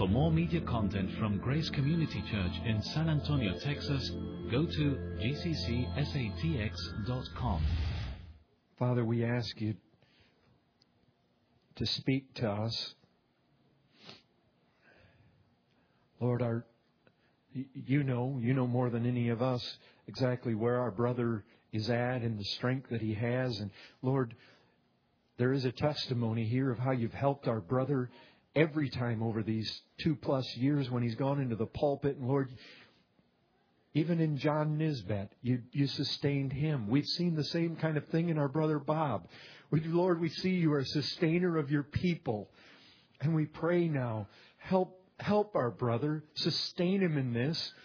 For more media content from Grace Community Church in San Antonio, Texas, go to gccsatx.com. Father, we ask you to speak to us. Lord, you know more than any of us exactly where our brother is at and the strength that he has. And Lord, there is a testimony here of how you've helped our brother every time over these 2+ years when he's gone into the pulpit. And Lord, even in John Nisbet, you sustained him. We've seen the same kind of thing in our brother Bob. Lord, we see you are a sustainer of your people. And we pray now, help our brother, sustain him in this.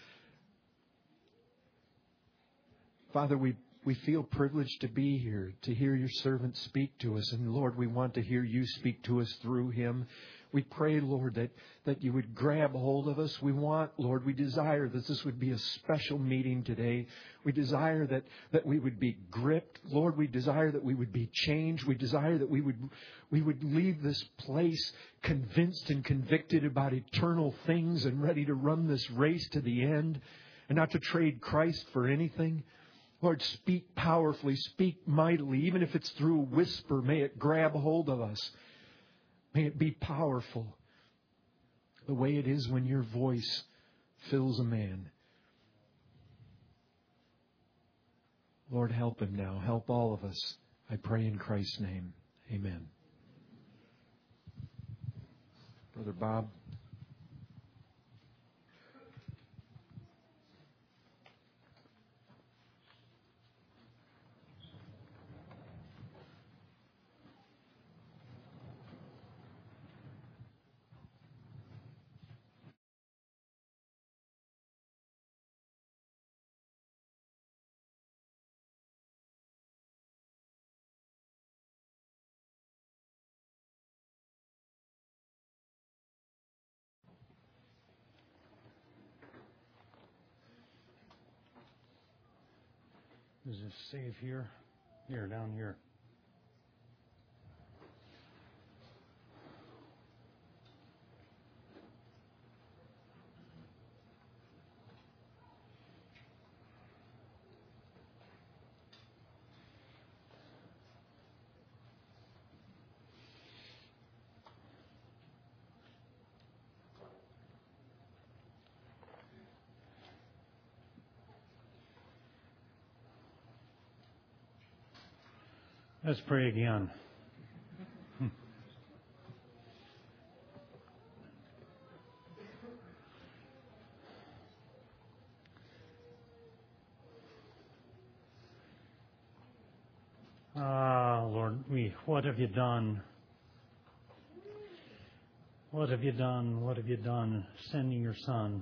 Father, we feel privileged to be here, to hear your servant speak to us. And Lord, we want to hear you speak to us through him. We pray, Lord, that you would grab hold of us. We desire that this would be a special meeting today. We desire that we would be gripped. Lord, we desire that we would be changed. We desire that we would leave this place convinced and convicted about eternal things and ready to run this race to the end and not to trade Christ for anything. Lord, speak powerfully, speak mightily, even if it's through a whisper. May it grab hold of us. May it be powerful, the way it is when your voice fills a man. Lord, help him now. Help all of us. I pray in Christ's name. Amen. Brother Bob. Is this safe here? Here, down here. Let's pray again. Lord, what have you done? What have you done? What have you done? Sending your Son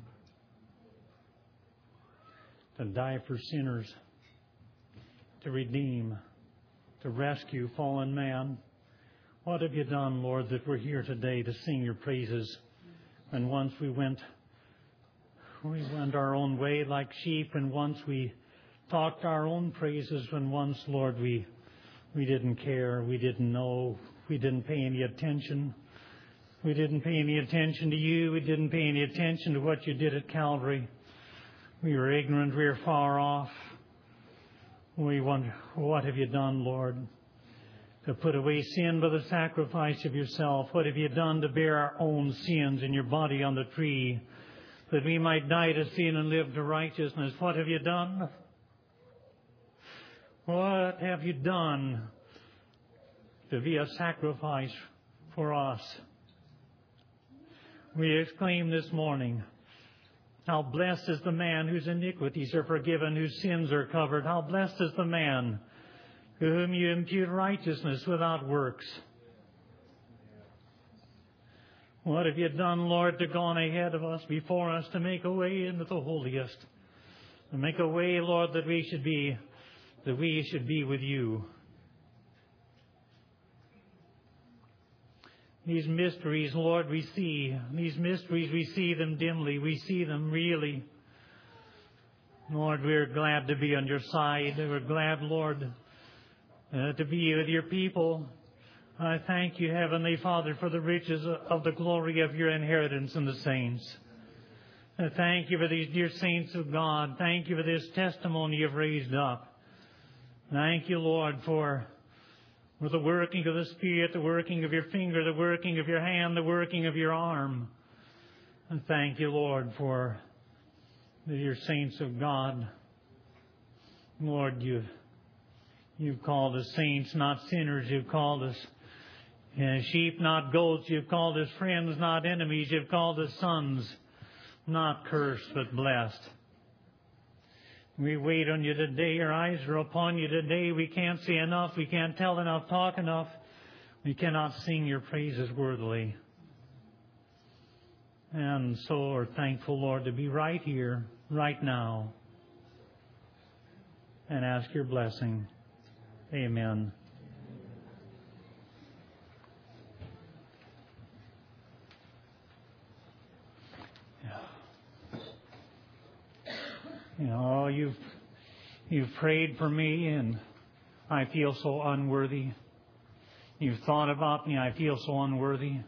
to die for sinners, to redeem, to rescue fallen man. What have you done, Lord, that we're here today to sing your praises? And once we went our own way like sheep, and once we talked our own praises, and once, Lord, we didn't care, we didn't know, we didn't pay any attention. We didn't pay any attention to you. We didn't pay any attention to what you did at Calvary. We were ignorant. We were far off. We wonder, what have you done, Lord, to put away sin by the sacrifice of yourself? What have you done to bear our own sins in your body on the tree, that we might die to sin and live to righteousness? What have you done? What have you done to be a sacrifice for us? We exclaim this morning, how blessed is the man whose iniquities are forgiven, whose sins are covered. How blessed is the man to whom you impute righteousness without works. What have you done, Lord, to go on ahead of us, before us, to make a way into the holiest, to make a way, Lord, that we should be with you. These mysteries, Lord, we see. These mysteries, we see them dimly. We see them really. Lord, we're glad to be on your side. We're glad, Lord, to be with your people. I thank you, Heavenly Father, for the riches of the glory of your inheritance in the saints. I thank you for these dear saints of God. Thank you for this testimony you've raised up. Thank you, Lord, for the working of the Spirit, the working of your finger, the working of your hand, the working of your arm. And thank you, Lord, for the dear saints of God. Lord, you've called us saints, not sinners. You've called us sheep, not goats. You've called us friends, not enemies. You've called us sons, not cursed, but blessed. We wait on you today. Our eyes are upon you today. We can't say enough. We can't tell enough, talk enough. We cannot sing your praises worthily. And so we're thankful, Lord, to be right here, right now, and ask your blessing. Amen. You know, you've prayed for me, and I feel so unworthy. You've thought about me. I feel so unworthy.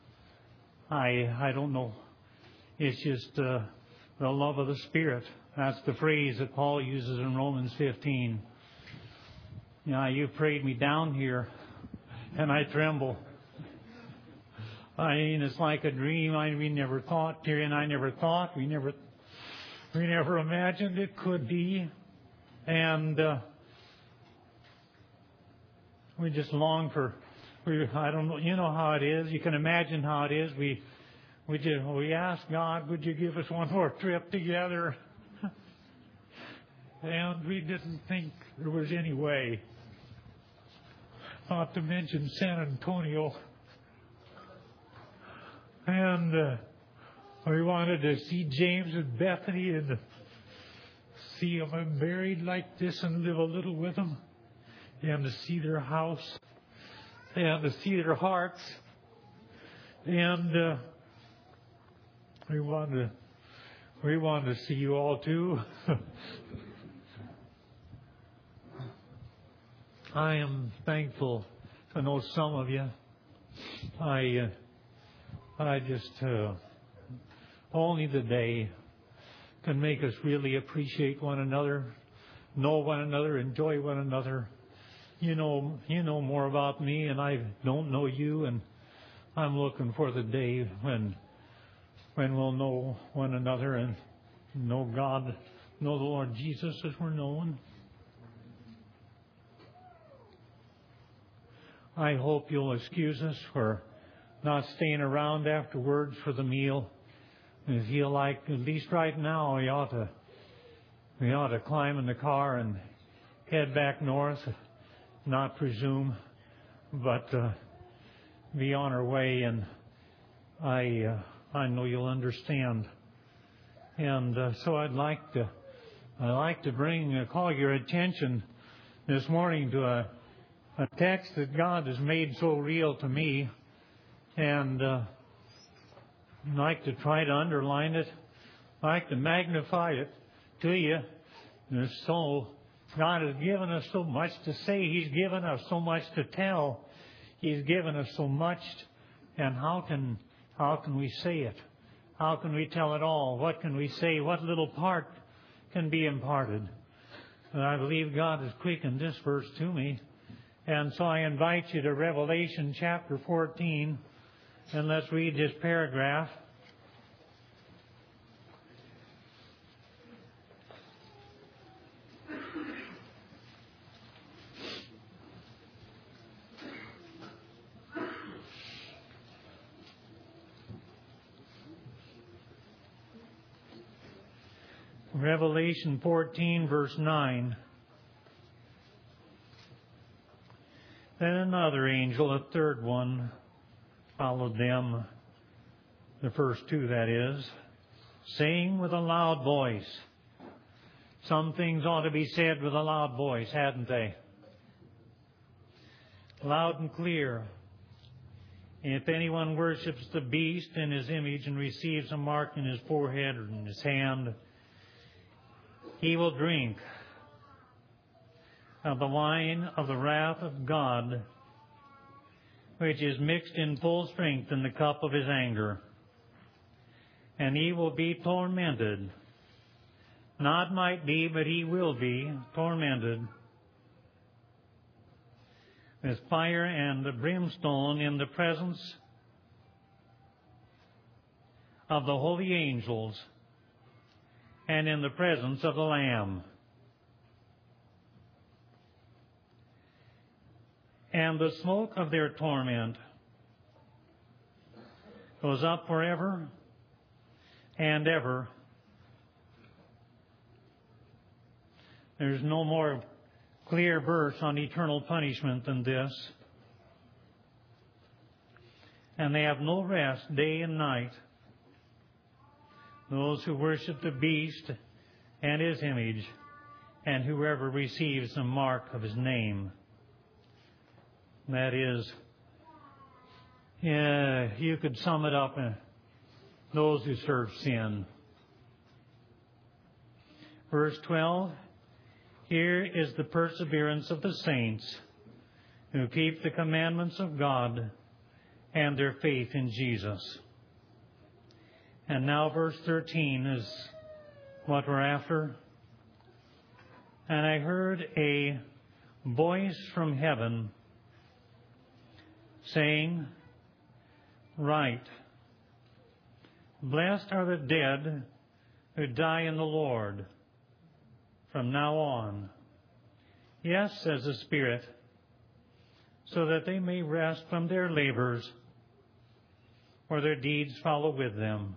I don't know. It's just the love of the Spirit. That's the phrase that Paul uses in Romans 15. You know, you prayed me down here, and I tremble. I mean, it's like a dream. We never thought, Terry and I never thought. We never imagined it could be. And we just long for, I don't know, you know how it is. You can imagine how it is. We asked God, would you give us one more trip together? And we didn't think there was any way. Not to mention San Antonio. And we wanted to see James and Bethany and see them married like this and live a little with them. And to see their house. And to see their hearts. And we wanted to see you all too. I am thankful to know some of you. I just only the day can make us really appreciate one another, know one another, enjoy one another. You know more about me, and I don't know you, and I'm looking for the day when we'll know one another and know God, know the Lord Jesus as we're known. I hope you'll excuse us for not staying around afterwards for the meal. I feel like, at least right now, we ought to climb in the car and head back north, not presume, but be on our way. And I know you'll understand. And so I'd like to call your attention this morning to a text that God has made so real to me, and I'd like to try to underline it. I'd like to magnify it to you. So God has given us so much to say. He's given us so much to tell. He's given us so much, and how can we say it? How can we tell it all? What can we say? What little part can be imparted? And I believe God has quickened this verse to me. And so I invite you to Revelation chapter 14, and let's read this paragraph. Revelation 14, verse 9. Then another angel, a third one, followed them, the first two that is, saying with a loud voice. Some things ought to be said with a loud voice, hadn't they? Loud and clear. If anyone worships the beast in his image and receives a mark in his forehead or in his hand, he will drink of the wine of the wrath of God, which is mixed in full strength in the cup of his anger. And he will be tormented. Not might be, but he will be tormented with fire and brimstone in the presence of the holy angels and in the presence of the Lamb. And the smoke of their torment goes up forever and ever. There's no more clear verse on eternal punishment than this. And they have no rest day and night, those who worship the beast and his image, and whoever receives the mark of his name. That is, you could sum it up in those who serve sin. Verse 12, here is the perseverance of the saints who keep the commandments of God and their faith in Jesus. And now verse 13 is what we're after. And I heard a voice from heaven saying, "Write, blessed are the dead who die in the Lord from now on. Yes, says the Spirit, so that they may rest from their labors, or their deeds follow with them."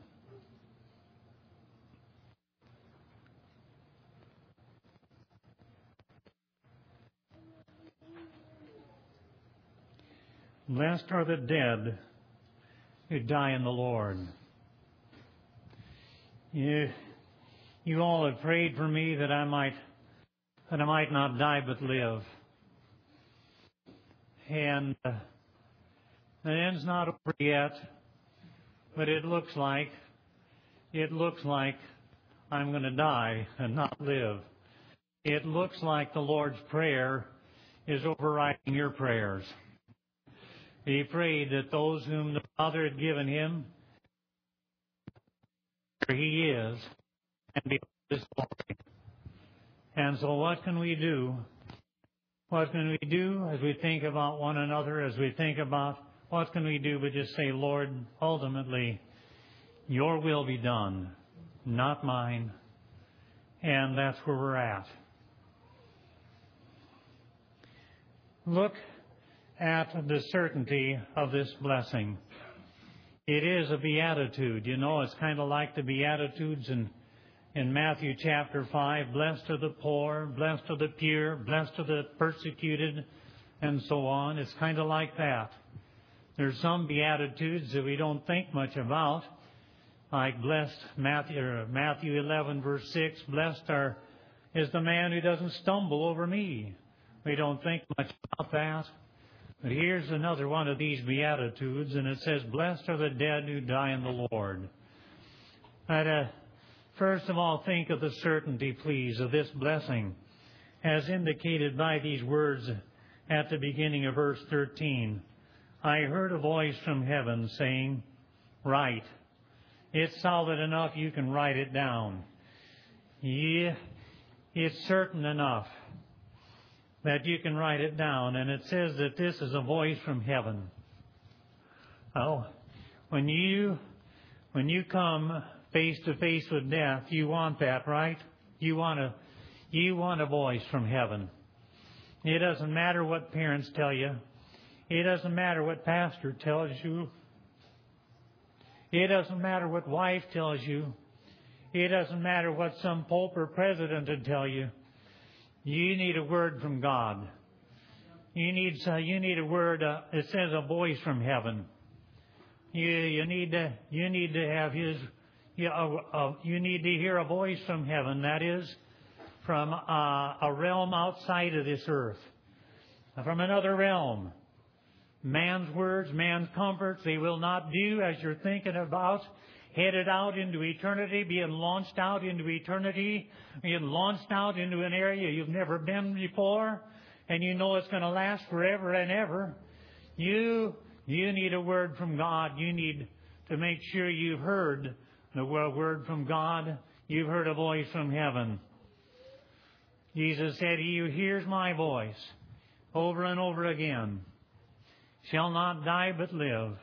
Blessed are the dead who die in the Lord. You all have prayed for me that I might not die but live. And the end's not over yet, but it looks like I'm going to die and not live. It looks like the Lord's Prayer is overriding your prayers. He prayed that those whom the Father had given him, he is, and be his glory. And so what can we do? What can we do as we think about one another, as we think about what can we do but just say, Lord, ultimately, your will be done, not mine. And that's where we're at. Look at the certainty of this blessing. It is a beatitude. You know, it's kind of like the Beatitudes in Matthew chapter 5. Blessed are the poor, blessed are the pure, blessed are the persecuted, and so on. It's kind of like that. There's some Beatitudes that we don't think much about, like blessed, Matthew 11 verse 6, blessed is the man who doesn't stumble over me. We don't think much about that. But here's another one of these Beatitudes, and it says, blessed are the dead who die in the Lord. First of all, think of the certainty, please, of this blessing, as indicated by these words at the beginning of verse 13. I heard a voice from heaven saying, write. It's solid enough you can write it down. Yeah, it's certain enough that you can write it down. And it says that this is a voice from heaven. Oh, when you come face to face with death, you want that, right? You want a voice from heaven. It doesn't matter what parents tell you. It doesn't matter what pastor tells you. It doesn't matter what wife tells you. It doesn't matter what some pope or president would tell you. You need a word from God. You need a word. It says a voice from heaven. You need to have His. You need to hear a voice from heaven. That is, from a realm outside of this earth, from another realm. Man's words, man's comforts, they will not do as you're thinking about. Headed out into eternity, being launched out into eternity, being launched out into an area you've never been before, and you know it's going to last forever and ever. You You need a word from God. You need to make sure you've heard the word from God. You've heard a voice from heaven. Jesus said, "He who hears my voice over and over again shall not die but live."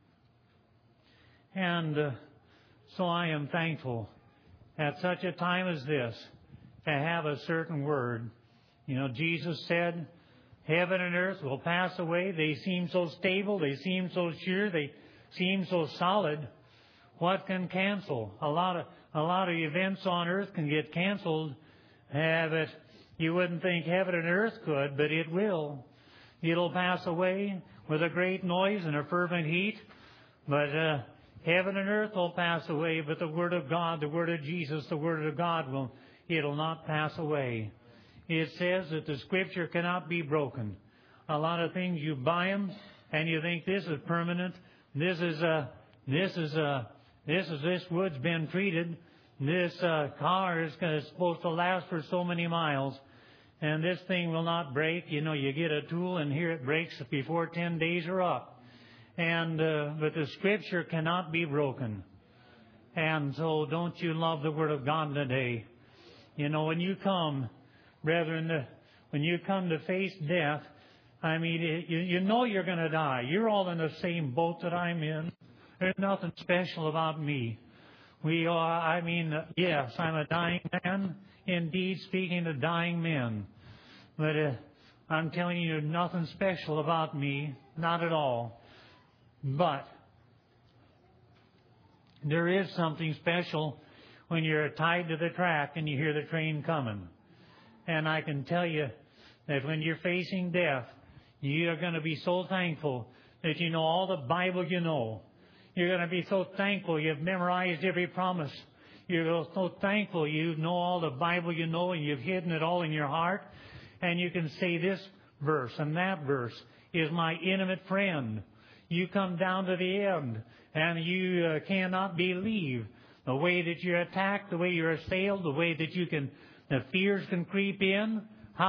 And so I am thankful at such a time as this to have a certain word. You know, Jesus said, heaven and earth will pass away. They seem so stable. They seem so sure. They seem so solid. What can cancel? A lot of events on earth can get canceled. But you wouldn't think heaven and earth could, but it will. It'll pass away with a great noise and a fervent heat. But heaven and earth will pass away, but the Word of God, the Word of Jesus, the Word of God it'll not pass away. It says that the Scripture cannot be broken. A lot of things you buy them and you think this is permanent. This wood's been treated. This car is supposed to last for so many miles, and this thing will not break. You know, you get a tool and here it breaks before 10 days are up. And but the Scripture cannot be broken. And so don't you love the Word of God today? You know, when you come, brethren, when you come to face death, I mean, you know you're going to die. You're all in the same boat that I'm in. There's nothing special about me. We are, yes, I'm a dying man, indeed, speaking to dying men. But I'm telling you, nothing special about me, not at all. But there is something special when you're tied to the track and you hear the train coming. And I can tell you that when you're facing death, you are going to be so thankful that you know all the Bible you know. You're going to be so thankful you've memorized every promise. You're so thankful you know all the Bible you know and you've hidden it all in your heart. And you can say this verse and that verse is my intimate friend. You come down to the end and you cannot believe the way that you're attacked, the way you're assailed, the way that the fears can creep in.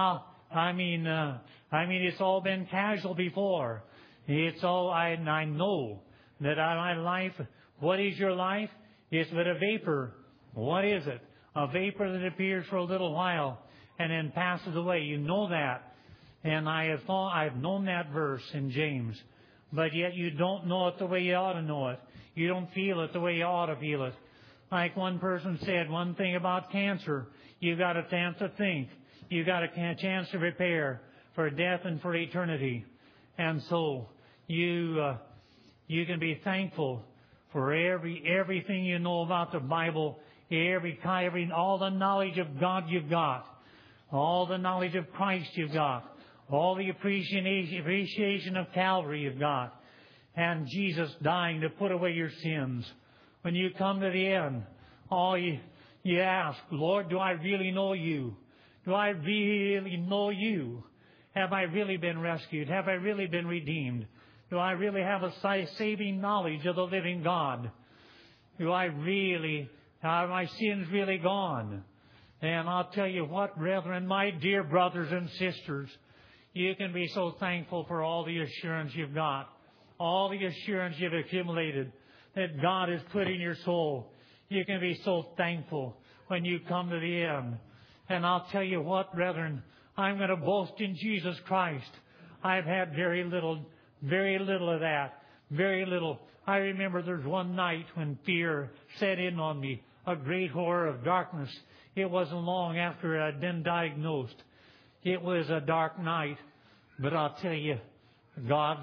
It's all been casual before. It's all, I know that my life, what is your life? It's but a vapor. What is it? A vapor that appears for a little while and then passes away. You know that. And I've known that verse in James. But yet you don't know it the way you ought to know it. You don't feel it the way you ought to feel it. Like one person said, one thing about cancer, you got a chance to think. You got a chance to prepare for death and for eternity. And so you can be thankful for everything you know about the Bible, all the knowledge of God you've got, all the knowledge of Christ you've got, all the appreciation of Calvary you've got, and Jesus dying to put away your sins. When you come to the end, you ask, Lord, do I really know you? Do I really know you? Have I really been rescued? Have I really been redeemed? Do I really have a saving knowledge of the living God? Are my sins really gone? And I'll tell you what, brethren, my dear brothers and sisters, you can be so thankful for all the assurance you've got, all the assurance you've accumulated that God has put in your soul. You can be so thankful when you come to the end. And I'll tell you what, brethren, I'm going to boast in Jesus Christ. I've had very little of that. Very little. I remember there's one night when fear set in on me, a great horror of darkness. It wasn't long after I'd been diagnosed. It was a dark night. But I'll tell you, God's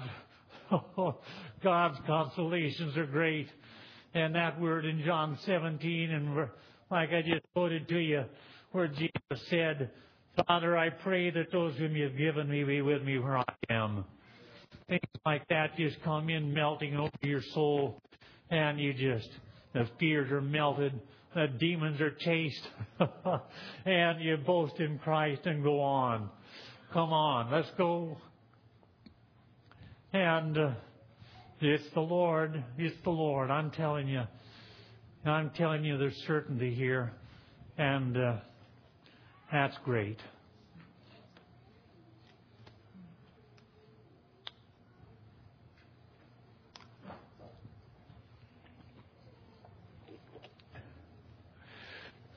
consolations are great. And that word in John 17, and like I just quoted to you, where Jesus said, Father, I pray that those whom you've given me be with me where I am. Things like that just come in melting over your soul, and the fears are melted, the demons are chased, and you boast in Christ and go on. Come on, let's go. And it's the Lord. It's the Lord. I'm telling you, there's certainty here, and that's great.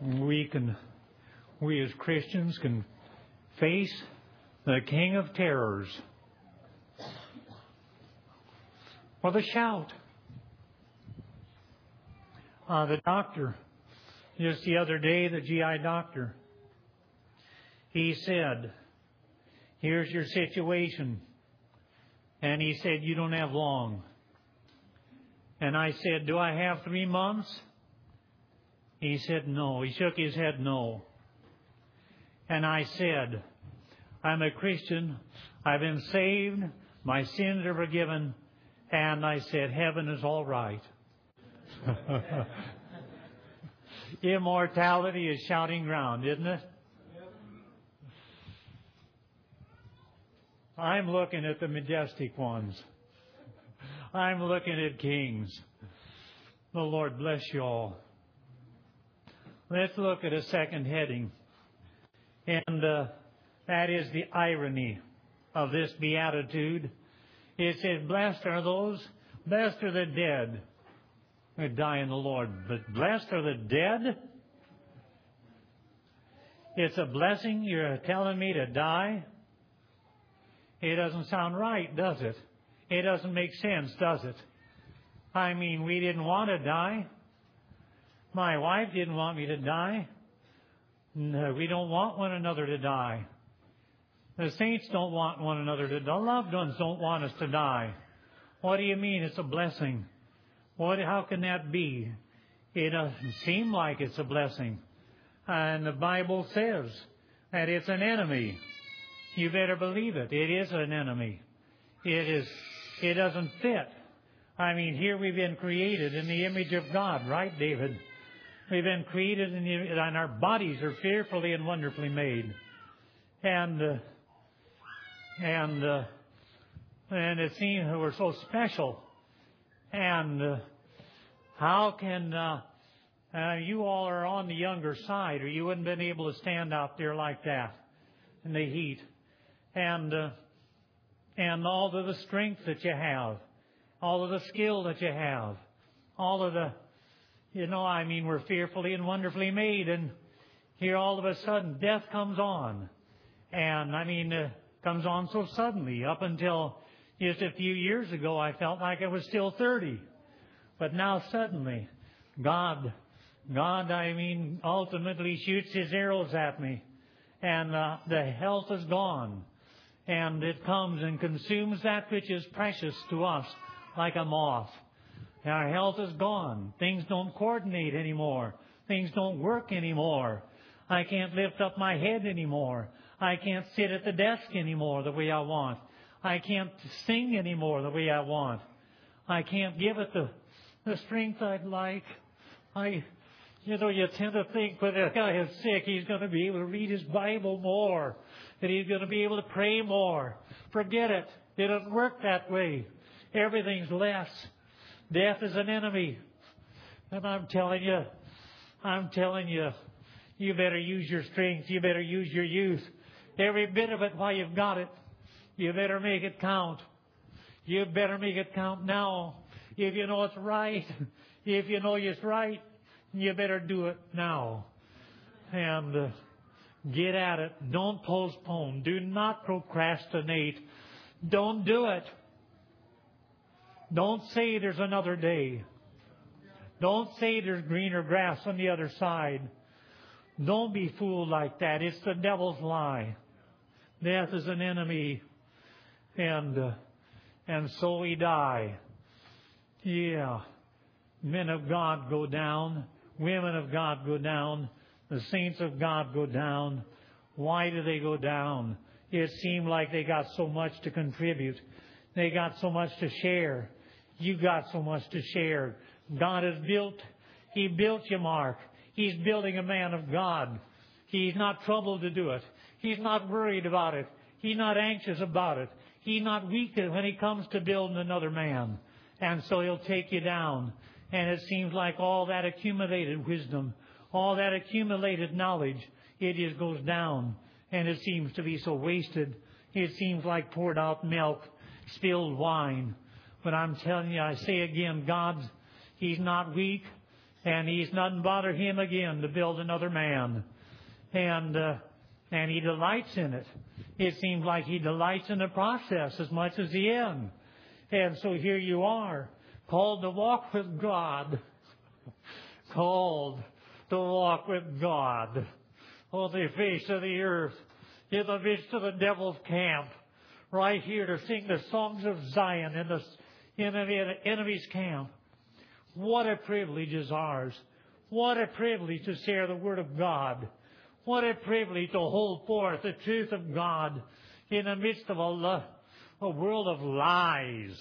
we as Christians can face the King of Terrors with a shout. The doctor, just the other day, the GI doctor, he said, here's your situation. And he said, you don't have long. And I said, do I have 3 months? He said, no. He shook his head, no. And I said, I'm a Christian. I've been saved. My sins are forgiven. And I said, heaven is all right. Immortality is shouting ground, isn't it? I'm looking at the majestic ones. I'm looking at kings. The Lord bless you all. Let's look at a second heading. And that is the irony of this beatitude. It says, blessed are the dead who die in the Lord. But blessed are the dead? It's a blessing you're telling me to die? It doesn't sound right, does it? It doesn't make sense, does it? I mean, we didn't want to die. My wife didn't want me to die. No, we don't want one another to die. The saints don't want one another to die. The loved ones don't want us to die. What do you mean it's a blessing? How can that be? It doesn't seem like it's a blessing. And the Bible says that it's an enemy. You better believe it. It is an enemy. It doesn't fit. I mean, here we've been created in the image of God, right, David? We've been created and our bodies are fearfully and wonderfully made. And it seems we're so special. And how can you all are on the younger side, or you wouldn't have been able to stand out there like that in the heat. And all of the strength that you have, all of the skill that you have, all of the, we're fearfully and wonderfully made. And here all of a sudden death comes on. And comes on so suddenly. Up until just a few years ago, I felt like I was still 30. But now suddenly, God, ultimately shoots His arrows at me. And the health is gone. And it comes and consumes that which is precious to us like a moth. Our health is gone. Things don't coordinate anymore. Things don't work anymore. I can't lift up my head anymore. I can't sit at the desk anymore the way I want. I can't sing anymore the way I want. I can't give it the strength I'd like. You tend to think when a guy is sick, he's going to be able to read his Bible more, that he's going to be able to pray more. Forget it. It doesn't work that way. Everything's less. Death is an enemy. And I'm telling you, you better use your strength. You better use your youth. Every bit of it while you've got it. You better make it count. You better make it count now. If you know it's right, if you know it's right, you better do it now. And get at it. Don't postpone. Do not procrastinate. Don't do it. Don't say there's another day. Don't say there's greener grass on the other side. Don't be fooled like that. It's the devil's lie. Death is an enemy. And so we die. Yeah. Men of God go down. Women of God go down. The saints of God go down. Why do they go down? It seemed like they got so much to contribute. They got so much to share. You got so much to share. God has built. He built you, Mark. He's building a man of God. He's not troubled to do it. He's not worried about it. He's not anxious about it. He's not weak when he comes to building another man. And so He'll take you down. And it seems like all that accumulated wisdom, all that accumulated knowledge, it just goes down. And it seems to be so wasted. It seems like poured out milk, spilled wine. But I'm telling you, I say again, He's not weak. And He's not bother Him again to build another man. And He delights in it. It seems like He delights in the process as much as the end. And so here you are, called to walk with God. Called to walk with God. On the face of the earth, in the midst of the devil's camp, right here to sing the songs of Zion in the enemy's camp. What a privilege is ours. What a privilege to share the Word of God. What a privilege to hold forth the truth of God in the midst of a world of lies.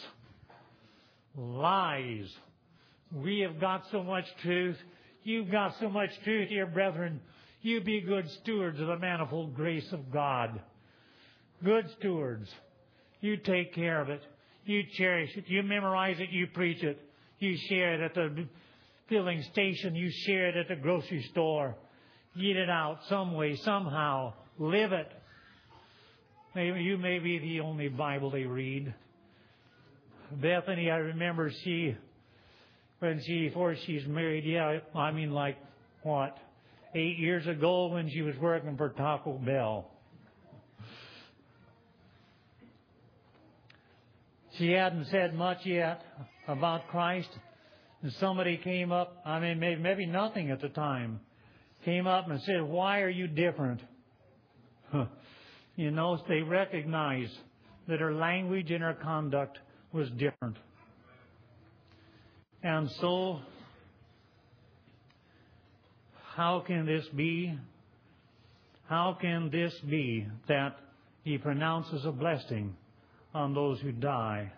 Lies. We have got so much truth. You've got so much truth, dear brethren. You be good stewards of the manifold grace of God. Good stewards. You take care of it. You cherish it. You memorize it. You preach it. You share it at the filling station. You share it at the grocery store. Get it out some way, somehow. Live it. Maybe you may be the only Bible they read. Bethany, I remember before she's married, 8 years ago when she was working for Taco Bell. She hadn't said much yet about Christ. And somebody came up, maybe nothing at the time, came up and said, "Why are you different?" They recognized that her language and her conduct was different. And so, how can this be? How can this be that He pronounces a blessing on those who die?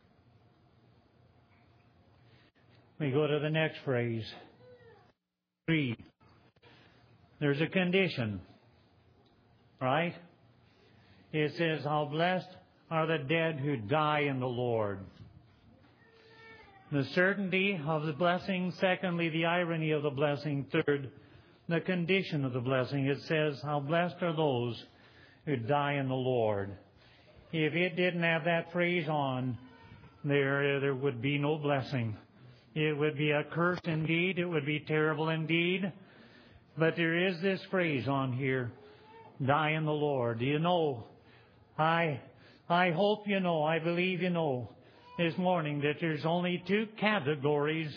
We go to the next phrase. 3. There's a condition. Right? It says, "How blessed are the dead who die in the Lord." The certainty of the blessing. Secondly, the irony of the blessing. Third, the condition of the blessing. It says, "How blessed are those who die in the Lord." If it didn't have that phrase on, there would be no blessing. It would be a curse indeed. It would be terrible indeed. But there is this phrase on here, "Die in the Lord." Do you know? I hope you know, I believe you know this morning that there's only two categories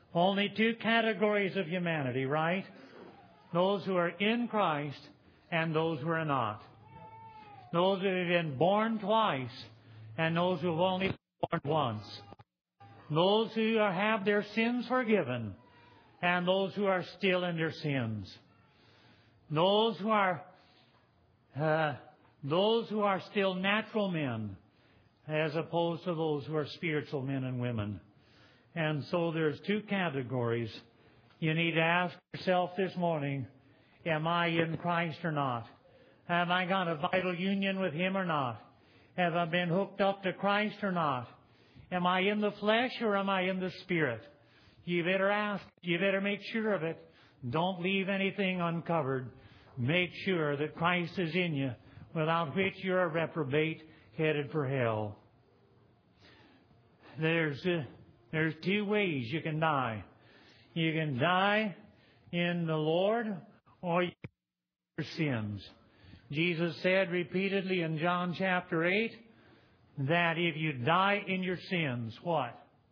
of humanity, right? Those who are in Christ and those who are not. Those who have been born twice and those who have only been born once. Those who have their sins forgiven and those who are still in their sins. Those who are still natural men as opposed to those who are spiritual men and women. And so there's two categories. You need to ask yourself this morning, am I in Christ or not? Have I got a vital union with Him or not? Have I been hooked up to Christ or not? Am I in the flesh or am I in the Spirit? You better ask. You better make sure of it. Don't leave anything uncovered. Make sure that Christ is in you, without which you're a reprobate headed for hell. There's two ways you can die. You can die in the Lord or in your sins. Jesus said repeatedly in John chapter 8 that if you die in your sins, what?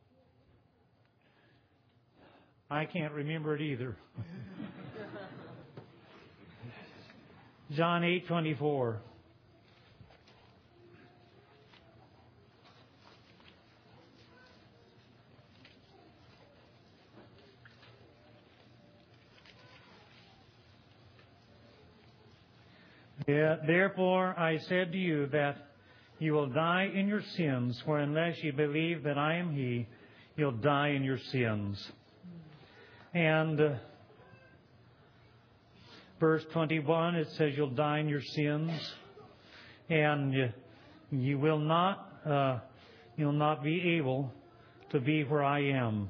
I can't remember it either. John 8:24. Therefore I said to you that you will die in your sins, for unless you believe that I am He, you'll die in your sins. And verse 21, it says you'll die in your sins, and you will not, you'll not be able to be where I am.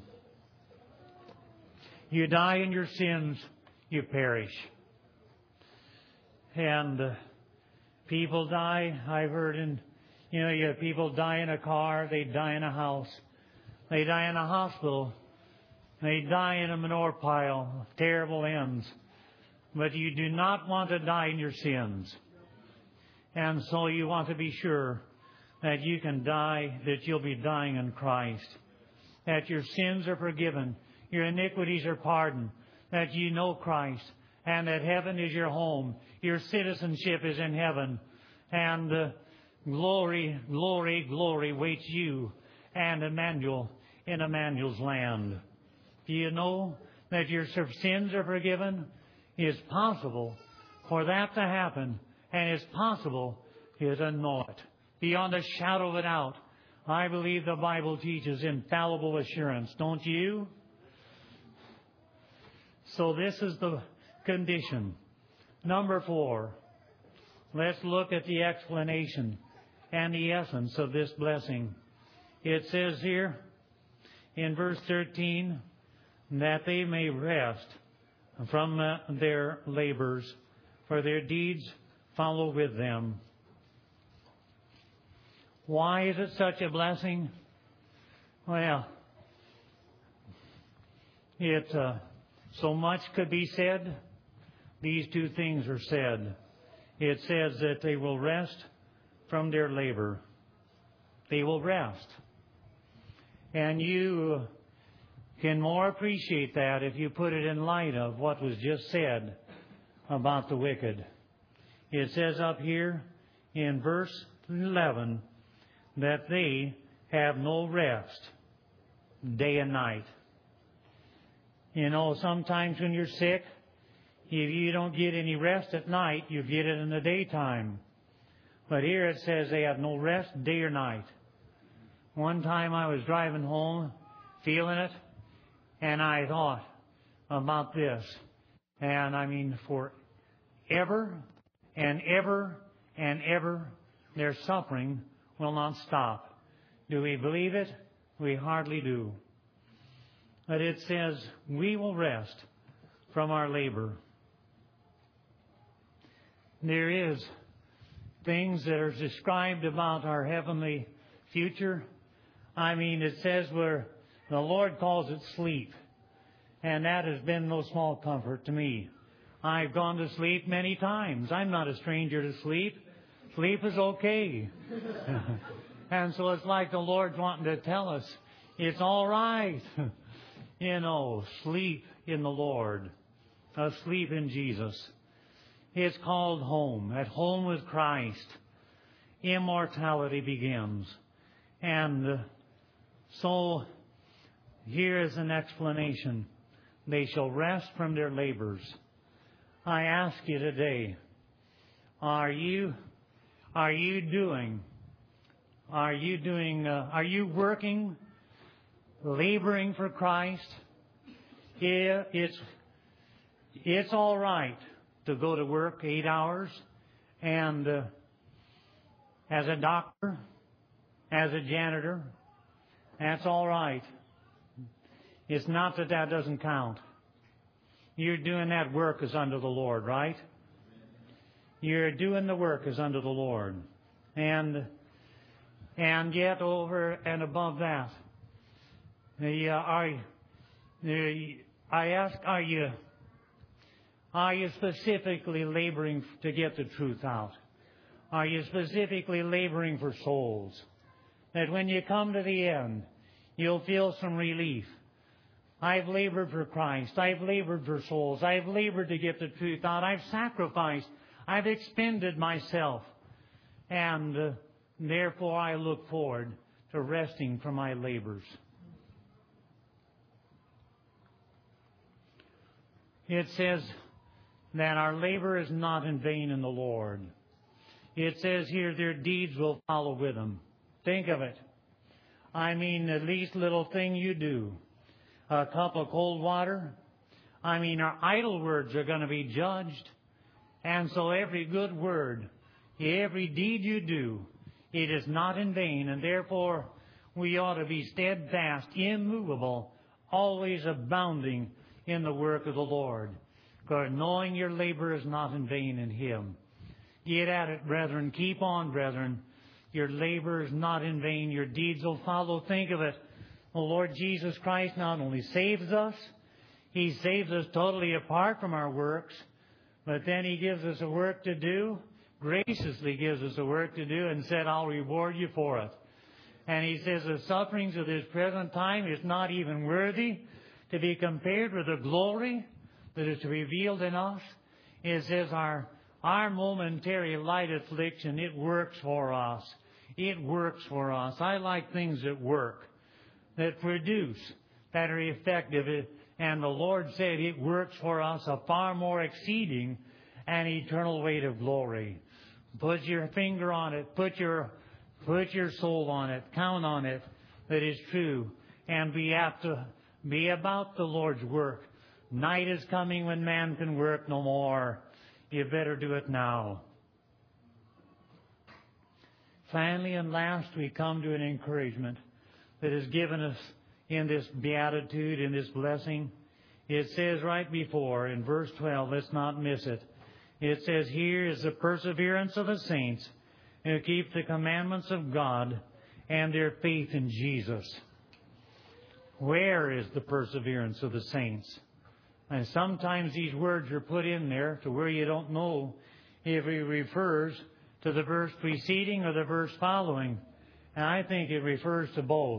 You die in your sins, you perish. And people die. I've heard you have people die in a car, they die in a house, they die in a hospital. They die in a manure pile, terrible ends. But you do not want to die in your sins. And so you want to be sure that you can die, that you'll be dying in Christ. That your sins are forgiven, your iniquities are pardoned, that you know Christ, and that heaven is your home. Your citizenship is in heaven. And glory, glory, glory waits you and Emmanuel in Emmanuel's land. Do you know that your sins are forgiven? It's possible for that to happen, and it's possible to know it. Beyond a shadow of a doubt, I believe the Bible teaches infallible assurance. Don't you? So this is the condition. Number 4. Let's look at the explanation and the essence of this blessing. It says here in verse 13 that they may rest from their labors, for their deeds follow with them. Why is it such a blessing? Well, so much could be said. These two things are said. It says that they will rest from their labor. They will rest. And you can more appreciate that if you put it in light of what was just said about the wicked. It says up here in verse 11 that they have no rest day and night. You know, sometimes when you're sick, if you don't get any rest at night, you get it in the daytime. But here it says they have no rest day or night. One time I was driving home, feeling it, and I thought about this. And I mean, for ever and ever and ever, their suffering will not stop. Do we believe it? We hardly do. But it says, we will rest from our labor. There is things that are described about our heavenly future. I mean, it says where the Lord calls it sleep. And that has been no small comfort to me. I've gone to sleep many times. I'm not a stranger to sleep. Sleep is okay. And so it's like the Lord's wanting to tell us, it's all right. You know, sleep in the Lord. Sleep in Jesus. It's called home. At home with Christ, immortality begins. And so here is an explanation. They shall rest from their labors. I ask you today, are you working, laboring for Christ? Yeah, it's all right to go to work 8 hours and as a doctor, as a janitor, that's all right. It's not that that doesn't count. You're doing that work as unto the Lord, right? You're doing the work as unto the Lord. And yet over and above that, I ask, are you specifically laboring to get the truth out? Are you specifically laboring for souls? That when you come to the end, you'll feel some relief. I've labored for Christ. I've labored for souls. I've labored to get the truth out. I've sacrificed. I've expended myself. And therefore I look forward to resting from my labors. It says that our labor is not in vain in the Lord. It says here their deeds will follow with them. Think of it. I mean, the least little thing you do. A cup of cold water. I mean, our idle words are going to be judged. And so every good word, every deed you do, it is not in vain. And therefore, we ought to be steadfast, immovable, always abounding in the work of the Lord. Because knowing your labor is not in vain in Him. Get at it, brethren. Keep on, brethren. Your labor is not in vain. Your deeds will follow. Think of it. the Lord Jesus Christ not only saves us, He saves us totally apart from our works, but then He gives us a work to do, graciously gives us a work to do, and said, I'll reward you for it. And He says the sufferings of this present time is not even worthy to be compared with the glory that is revealed in us. It says our momentary light affliction, it works for us. It works for us. I like things that work, that produce, that are effective. And the Lord said it works for us a far more exceeding and eternal weight of glory. Put your finger on it. Put your soul on it. Count on it that is true. And be about the Lord's work. Night is coming when man can work no more. You better do it now. Finally and last, we come to an encouragement that is given us in this beatitude, in this blessing. It says right before, in verse 12, let's not miss it. It says, here is the perseverance of the saints who keep the commandments of God and their faith in Jesus. Where is the perseverance of the saints? And sometimes these words are put in there to where you don't know if it refers to the verse preceding or the verse following. And I think it refers to both.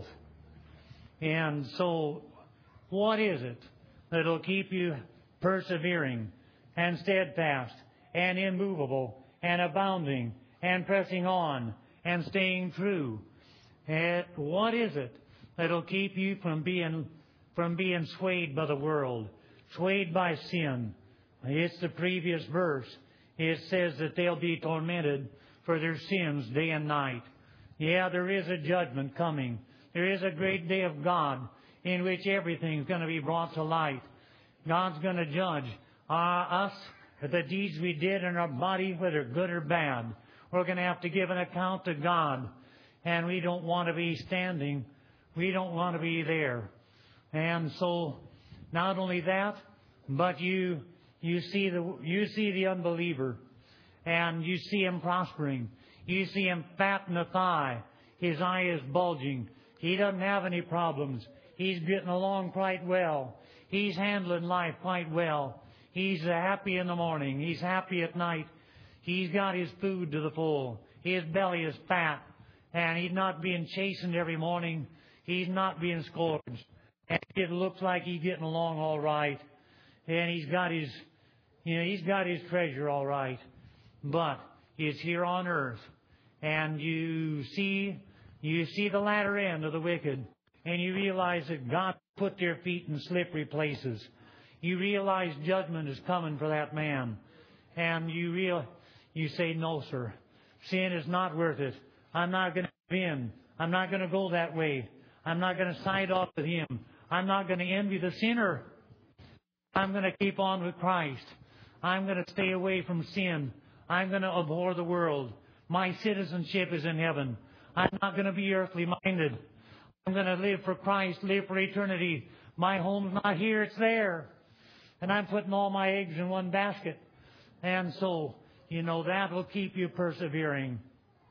And so, what is it that'll keep you persevering and steadfast and immovable and abounding and pressing on and staying true? And what is it that'll keep you from being swayed by the world, swayed by sin? It's the previous verse. It says that they'll be tormented for their sins day and night. Yeah, there is a judgment coming. There is a great day of God in which everything's going to be brought to light. God's going to judge us for the deeds we did in our body, whether good or bad. We're going to have to give an account to God. And we don't want to be standing. We don't want to be there. And so, not only that, but you see the unbeliever, and you see him prospering. You see him fat in the thigh. His eye is bulging. He doesn't have any problems. He's getting along quite well. He's handling life quite well. He's happy in the morning. He's happy at night. He's got his food to the full. His belly is fat. And he's not being chastened every morning. He's not being scourged. And it looks like he's getting along all right. And he's got his treasure all right. But it's here on earth. And you see the latter end of the wicked. And you realize that God put their feet in slippery places. You realize judgment is coming for that man. And you say, no, sir. Sin is not worth it. I'm not going to give in. I'm not going to go that way. I'm not going to side off with him. I'm not going to envy the sinner. I'm going to keep on with Christ. I'm going to stay away from sin. I'm going to abhor the world. My citizenship is in heaven. I'm not going to be earthly minded. I'm going to live for Christ, live for eternity. My home's not here, it's there. And I'm putting all my eggs in one basket. And so, that will keep you persevering.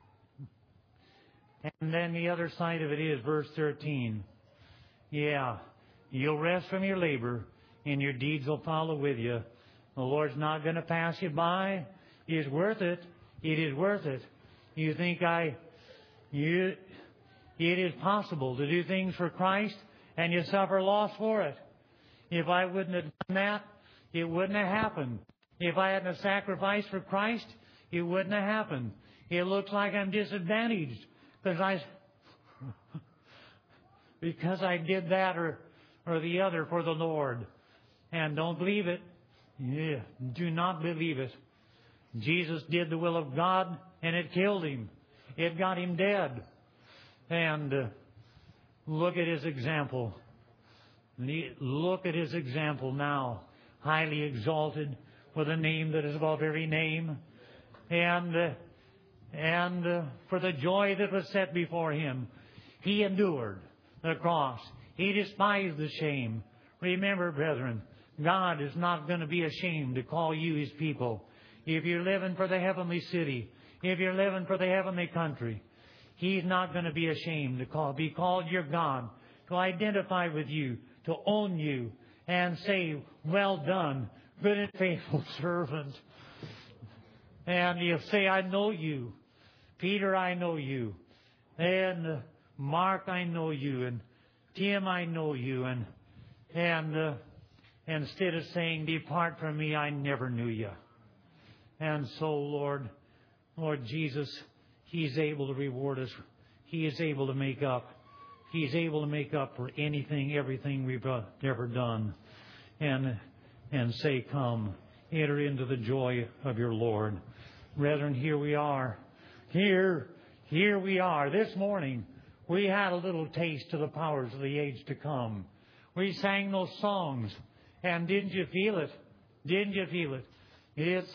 And then the other side of it is verse 13. Yeah, you'll rest from your labor, and your deeds will follow with you. The Lord's not going to pass you by. It's worth it. It is worth it. You think it is possible to do things for Christ, and you suffer loss for it. If I wouldn't have done that, it wouldn't have happened. If I hadn't sacrificed for Christ, it wouldn't have happened. It looks like I'm disadvantaged because I did that or the other for the Lord. And don't believe it. Yeah, do not believe it. Jesus did the will of God, and it killed him. It got him dead. And look at his example. Look at his example now. Highly exalted, with a name that is above every name. And for the joy that was set before him, he endured the cross. He despised the shame. Remember, brethren, God is not going to be ashamed to call you his people. If you're living for the heavenly city, if you're living for the heavenly country, he's not going to be ashamed to be called your God, to identify with you, to own you, and say, well done, good and faithful servant. And you'll say, I know you. Peter, I know you. And Mark, I know you. And Tim, I know you. And instead of saying, depart from me, I never knew you. And so, Lord Jesus, He's able to reward us. He is able to make up. He's able to make up for anything, everything we've ever done. And say, come, enter into the joy of your Lord. Brethren, here we are. Here we are. This morning, we had a little taste of the powers of the age to come. We sang those songs. And didn't you feel it? Didn't you feel it? It's,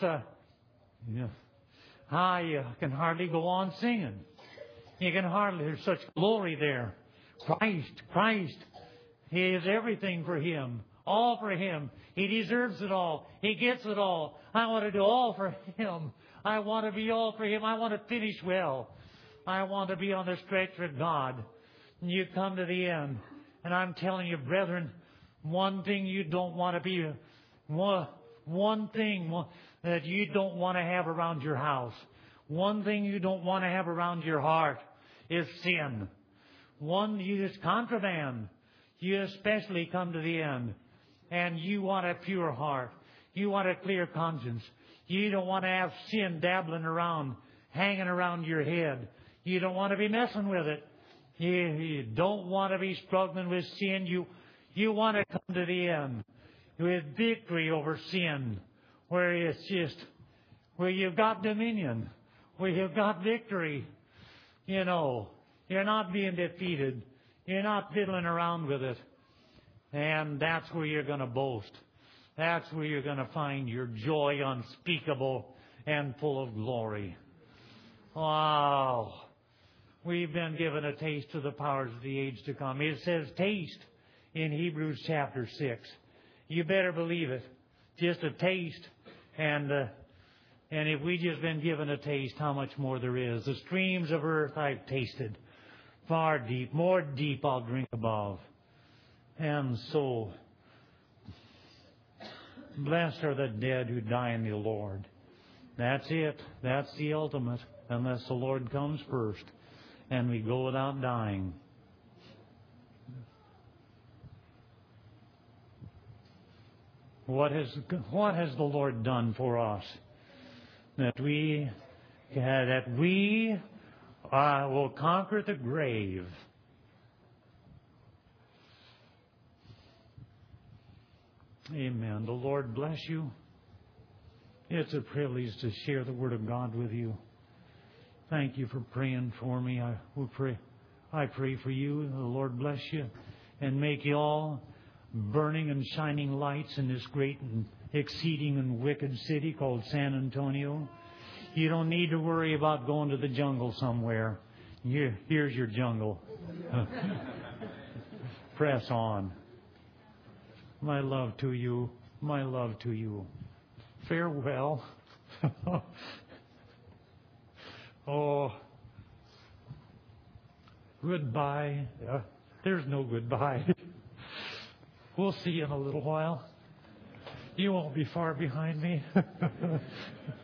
you can hardly go on singing. You can hardly, there's such glory there. Christ. He is everything for Him. All for Him. He deserves it all. He gets it all. I want to do all for Him. I want to be all for Him. I want to finish well. I want to be on the stretch for God. And you come to the end. And I'm telling you, brethren, one thing you don't want to be, one thing that you don't want to have around your house, one thing you don't want to have around your heart is sin. One, you is contraband. You especially come to the end. And you want a pure heart. You want a clear conscience. You don't want to have sin dabbling around, hanging around your head. You don't want to be messing with it. You don't want to be struggling with sin. You want to come to the end with victory over sin, where it's just, where you've got dominion, where you've got victory. You know, you're not being defeated. You're not fiddling around with it. And that's where you're going to boast. That's where you're going to find your joy unspeakable and full of glory. Wow. We've been given a taste of the powers of the age to come. It says taste in Hebrews chapter 6. You better believe it. Just a taste. And if we just been given a taste, how much more there is. The streams of earth I've tasted. Far deep, more deep I'll drink above. And so, blessed are the dead who die in the Lord. That's it. That's the ultimate. Unless the Lord comes first and we go without dying. What has the Lord done for us? That we will conquer the grave. Amen. The Lord bless you. It's a privilege to share the Word of God with you. Thank you for praying for me. I pray for you. The Lord bless you and make you all burning and shining lights in this great and exceeding and wicked city called San Antonio. You don't need to worry about going to the jungle somewhere. Here's your jungle. Press on. My love to you. My love to you. Farewell. Oh, goodbye. There's no goodbye. We'll see you in a little while. You won't be far behind me.